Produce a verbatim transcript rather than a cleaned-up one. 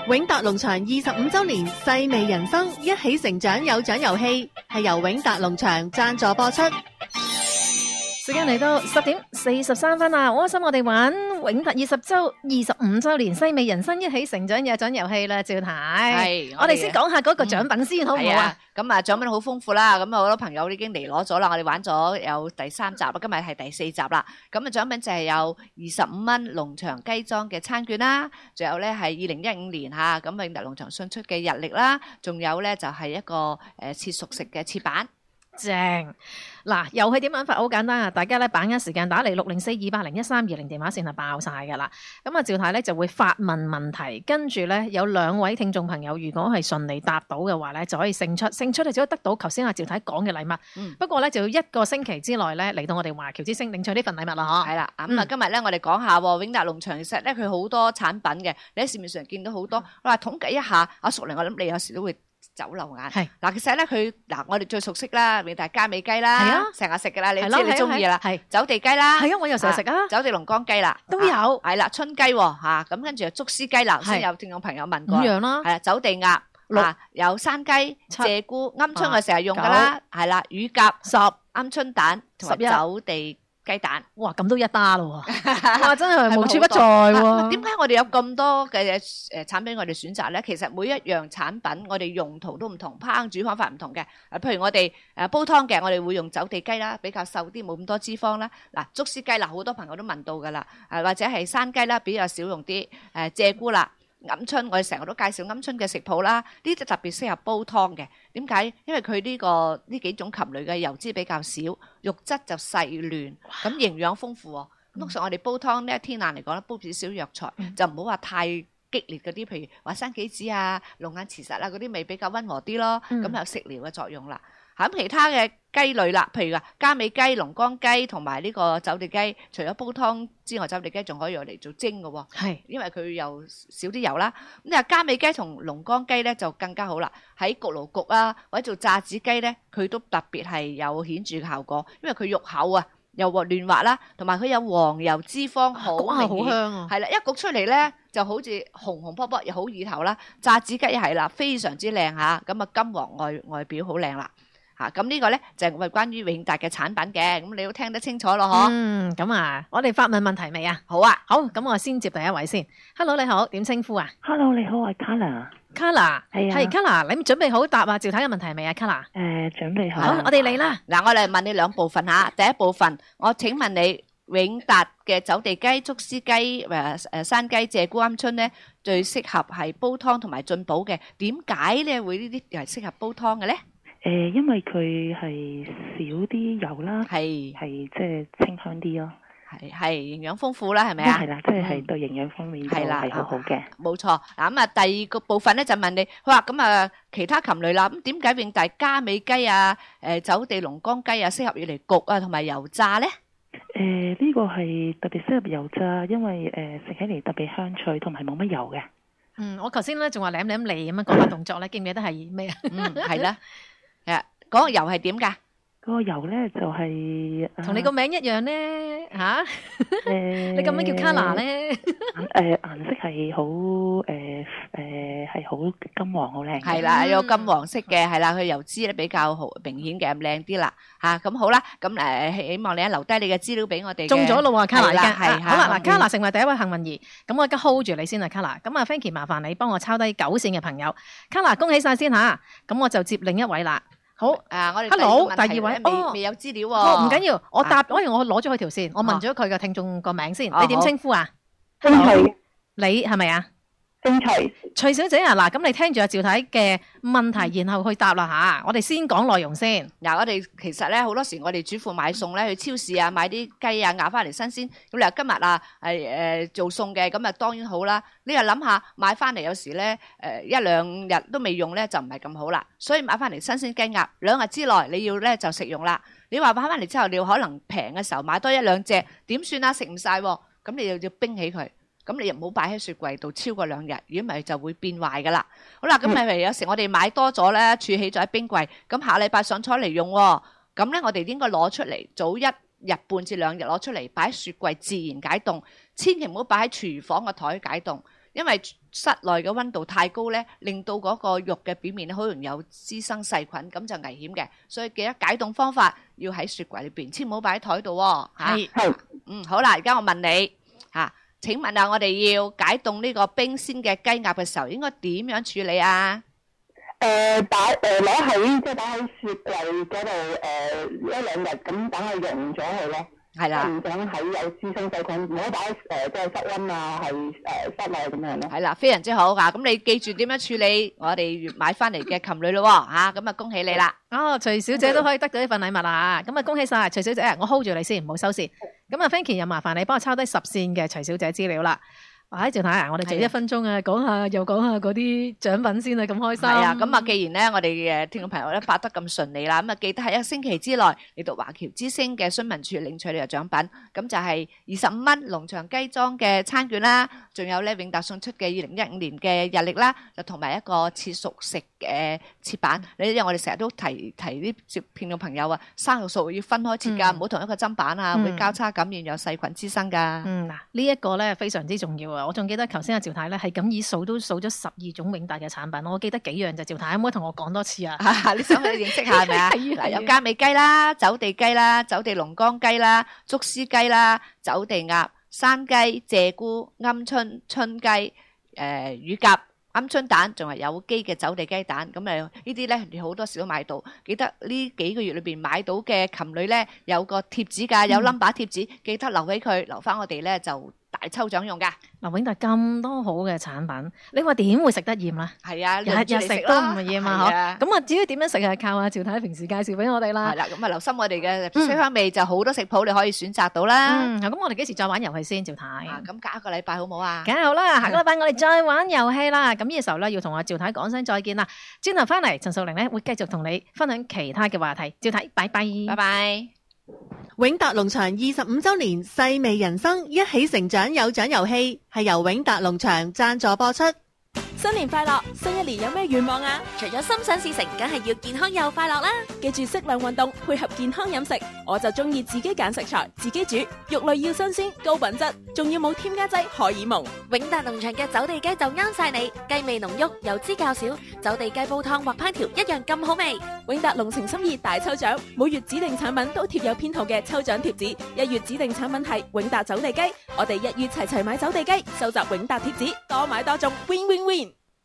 永達農場二十五周年細味人生一起成長有獎遊戲係由永達農場贊助播出。 時間嚟到十點四十三分啦，開心我哋玩永達二十周二十五周年細味人生一起成長有獎遊戲啦，趙太。 係， 我哋先講下嗰個獎品先，好唔好啊？ 咁啊，獎品好豐富啦，咁啊好多朋友已經嚟攞咗啦，我哋玩咗有第三集啦，今日係第四集啦。咁啊獎品就係有二十五蚊農場雞莊嘅餐券啦，仲有咧係二零一五年嚇咁永達農場送出嘅日曆啦，仲有咧就係一個誒切熟食嘅切板。 正嗱，遊戲點玩法好簡單啊！大家咧把握時間打嚟六零四二八零一三二零電話線係爆晒噶啦。咁啊，趙太咧就會發問問題，跟住咧有兩位聽眾朋友，如果係順利答到嘅話咧，就可以勝出。勝出咧就可以得到頭先阿趙太講嘅禮物。嗯、不過咧就要一個星期之內咧嚟到我哋華僑之星領取呢份禮物啦。嗬，係啦。咁啊，今日咧我哋講下永達農場，其實咧佢好多產品嘅，你喺市面上見到好多。我話統計一下，阿淑玲，我諗你有時都會走漏眼係嗱，其實咧佢嗱，我哋最熟悉啦，永達嘉美雞啦，係啊，成日食噶啦，你知你中意啦，係走地雞啦，係啊，我又成日食啊，走地龍江雞啦，都有係啦，春雞吓，咁跟住就竹絲雞啦，先有聽眾朋友問過，五樣啦，係啦，走地鴨啊，有山雞、鷓鴣、鵪鶉，我成日用噶啦，係啦，乳鴿、十鵪鶉蛋同埋走地雞蛋，哇，咁都一打咯喎！哇，真係無處不在喎。點解我哋有咁多嘅誒產品我哋選擇咧？其實每一樣產品我哋用途都唔同，烹煮方法唔同嘅。誒，譬如我哋誒煲湯嘅，我哋會用走地雞啦，比較瘦啲，冇咁多脂肪啦。嗱，竹絲雞嗱，好多朋友都問到㗎啦。誒，或者係山雞啦，比較少用啲。誒，鷓鴣啦。鵪鶉，我哋成日都介紹鵪鶉嘅食譜啦，呢啲特別適合煲湯嘅。點解？因為佢呢個呢幾種禽類嘅油脂比較少，肉質就細嫩，咁營養豐富喎。通常我哋煲湯咧，天冷嚟講咧，煲少少藥材，就唔好話太激烈嗰啲，譬如話生杞子啊、龍眼臍實啊嗰啲，味比較溫和啲咯，咁有食療嘅作用啦。咁其他嘅雞類啦，譬如話嘉美雞、龍江雞同埋呢個走地雞，除咗煲湯之外，走地雞仲可以用嚟做蒸嘅喎。係，因為佢又少啲油啦。咁啊，嘉美雞同龍江雞咧就更加好啦。喺焗爐焗啊，或者做炸子雞咧，佢都特別係有顯著嘅效果，因為佢肉厚啊，又嫩滑啦，同埋佢有黃油脂肪，好明顯，好香啊。係啦，一焗出嚟咧就好似紅紅卜卜，又好意頭啦。炸子雞係啦，非常之靚嚇，咁啊金黃外外表好靚啦。嚇，咁呢個咧就係我哋關於永達嘅產品嘅，咁你都聽得清楚咯，嗬？嗯，咁啊，我哋發問問題未啊？好啊，好，咁我先接第一位先。Hello，你好，點稱呼啊 ？Hello，你好，我係 Carla。 Carla， 係啊， 係 Carla，你準備好答啊趙太嘅問題未啊 Carla？ 誒，準備好。 好，我哋嚟啦。 嗱，我哋問你兩部分嚇，第一部分，我請問你永達嘅走地雞、竹絲雞、誒誒山雞、鷓鴣、鵪鶉咧，最適合係煲湯同埋進補嘅，點解咧會呢啲係適合煲湯嘅咧？ 誒，因為佢係少啲油啦，係係即係清香啲咯， 係係營養豐富啦，係咪啊？ 係啦，即係係對營養方面係啦係好好嘅。冇錯。嗱咁啊，第二個部分咧就問你，佢話咁啊，其他禽類啦，咁點解永達嘉美雞啊、誒走地龍江雞啊，適合用嚟焗啊同埋油炸咧？ 誒，呢個係特別適合油炸，因為誒食起嚟特別香脆，同埋冇乜油嘅。 嗯，我頭先咧仲話舐舐脷咁樣講下動作咧，記唔記得係咩啊？ 嗯，係啦。誒，嗰個油係點㗎？ 嗰個油咧就係同你個名一樣咧嚇。誒，你咁樣叫 Carla 咧？ 誒，顏色係好誒誒係好金黃，好靚。 係啦，有金黃色嘅，係啦，佢油脂咧比較好明顯嘅，靚啲啦嚇。咁好啦，咁誒希望你留低你嘅資料俾我哋。 中咗咯喎 Carla，係好啦，嗱 Carla 成為第一位幸運兒，咁我而家 hold 住你先啊 Carla。咁啊 Frankie 麻煩你幫我抄低九線嘅朋友 Carla，恭喜曬先嚇。咁我就接另一位啦。好， 啊，我哋 Hello，第二位， 未未有資料喎。 哦，唔緊要，我答，因為我攞咗佢條線，我問咗佢嘅聽眾個名先。你點稱呼啊？ 星齊， 你係咪啊？ 星齊， 徐小姐啊，嗱，咁你聽住阿趙太嘅問題，然後去答啦吓。我哋先講內容先。 嗱，我哋其實咧好多時我哋主婦買餸咧去超市啊買啲雞啊鴨翻嚟新鮮，咁你話今日啊係誒做餸嘅，咁啊當然好啦。你又諗下買翻嚟有時咧誒一兩日都未用咧就唔係咁好啦，所以買翻嚟新鮮雞鴨兩日之內你要咧就食用啦。你話買翻嚟之後你要可能平嘅時候買多一兩隻，點算啊？食唔晒喎，咁你又要冰起佢。咁你又唔好擺喺雪櫃度超過兩日，如果唔係就會變壞噶啦。好啦，咁咪咪有時我哋買多咗咧，儲起咗喺冰櫃，咁下禮拜上菜嚟用喎。咁咧我哋應該攞出嚟，早一日半至兩日攞出嚟，擺喺雪櫃自然解凍，千祈唔好擺喺廚房個台解凍。 因為室內嘅溫度太高咧，令到嗰個肉嘅表面咧好容易有滋生細菌，咁就危險嘅。所以記得解凍方法要喺雪櫃裏邊，千唔好擺喺台度喎。 係係嗯，好啦，而家我問你嚇，請問啊，我哋要解凍呢個冰鮮嘅雞鴨嘅時候，應該點樣處理啊？ 誒擺誒攞喺即係擺喺雪櫃嗰度誒一兩日，咁等佢溶咗佢咯。 係啦。 唔想喺有滋生細菌，唔好擺誒即係室溫啊，係誒室內咁樣咯。 係啦，非常之好嚇。咁你記住點樣處理我哋買翻嚟嘅禽類咯喎嚇，咁啊恭喜你啦！ 哦，徐小姐都可以得到呢份禮物啊！咁啊，恭喜晒徐小姐，我 hold 住你先，唔好收線。咁啊，Frankie 又麻煩你幫我抄低十線嘅徐小姐資料啦。哇！趙太啊，我哋就一分鐘啊，講下又講下嗰啲獎品先啊，咁開心。 係啊，咁啊，既然咧我哋誒聽眾朋友咧發得咁順利啦，咁啊記得喺一個星期之內嚟到華僑之星嘅詢問處領取呢個獎品，咁就係二十五蚊農場雞莊嘅餐券啦，仲有咧永達送出嘅二零一五年嘅日曆啦，就同埋一個切熟食嘅切板。你因為我哋成日都提提啲接聽眾朋友啊，生肉素要分開切㗎，唔好同一個砧板啊，會交叉感染有細菌滋生㗎。 嗯，嗱呢一個咧非常之重要啊！我仲記得頭先阿趙太咧係咁以數都數咗十二種永達嘅產品，我記得幾樣就趙太，可唔可以同我講多次啊？ 你想去認識下係咪啊？嗱，有嘉美雞啦、走地雞啦、走地龍江雞啦、竹絲雞啦、走地鴨、山雞、鷓鴣、鵪鶉、春雞、誒乳鴿、鵪鶉蛋，仲係有機嘅走地雞蛋。咁誒呢啲咧，你好多時都買到。記得呢幾個月裏邊買到嘅禽類咧，有個貼紙㗎，有 number 貼紙，記得留俾佢，留翻我哋咧就大抽獎用㗎。 嗱，永達咁多好嘅產品，你話點會食得厭啦？ 係啊， 日日食都唔厭啊！嗬，咁啊，至於點樣食係靠阿趙太平時介紹俾我哋啦。 係啦，咁啊留心我哋嘅書香味就好多食譜你可以選擇到啦。 嗯，咁我哋幾時再玩遊戲先？趙太， 咁隔一個禮拜好唔好啊？ 梗係好啦，下個禮拜我哋再玩遊戲啦。咁呢個時候咧，要同阿趙太講聲再見啦。轉頭翻嚟，陳淑玲咧會繼續同你分享其他嘅話題。趙太，拜拜， 拜拜。 永達農場二十五週年細味人生一起成長有獎遊戲係由永達農場贊助播出。 新年快樂！新一年有咩願望啊？ 除咗心想事成，梗係要健康又快樂啦！ 記住適量運動，配合健康飲食。我就中意自己揀食材，自己煮，肉類要新鮮、高品質，仲要冇添加劑、荷爾蒙。 永達農場嘅走地雞就啱晒你，雞味濃郁，油脂較少，走地雞煲湯或烹調一樣咁好味。 永達龍情心意大抽獎，每月指定產品都貼有編號嘅抽獎貼紙。一月指定產品係永達走地雞，我哋一月齊齊買走地雞，收集永達貼紙，多買多中 ，win win win。